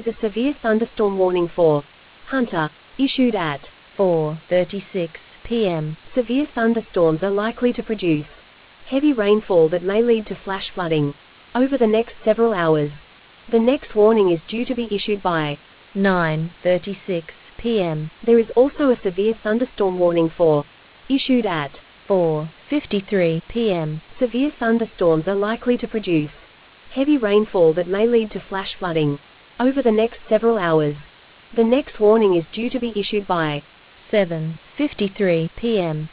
a severe thunderstorm warning for Hunter, issued at 4:36 p.m. Severe thunderstorms are likely to produce heavy rainfall that may lead to flash flooding over the next several hours. The next warning is due to be issued by 9:36 p.m. There is also a severe thunderstorm warning for issued at 4:53 p.m. Severe thunderstorms are likely to produce heavy rainfall that may lead to flash flooding over the next several hours. The next warning is due to be issued by 7:53 p.m.